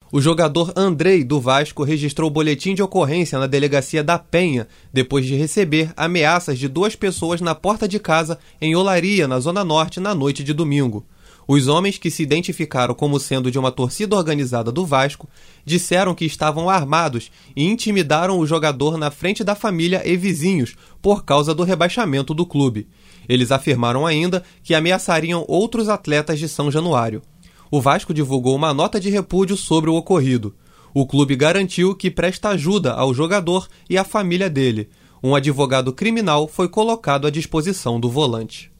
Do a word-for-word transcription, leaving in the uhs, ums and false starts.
O jogador Andrei, do Vasco, registrou boletim de ocorrência na delegacia da Penha, depois de receber ameaças de duas pessoas na porta de casa em Olaria, na Zona Norte, na noite de domingo. Os homens, que se identificaram como sendo de uma torcida organizada do Vasco, disseram que estavam armados e intimidaram o jogador na frente da família e vizinhos por causa do rebaixamento do clube. Eles afirmaram ainda que ameaçariam outros atletas de São Januário. O Vasco divulgou uma nota de repúdio sobre o ocorrido. O clube garantiu que presta ajuda ao jogador e à família dele. Um advogado criminal foi colocado à disposição do volante.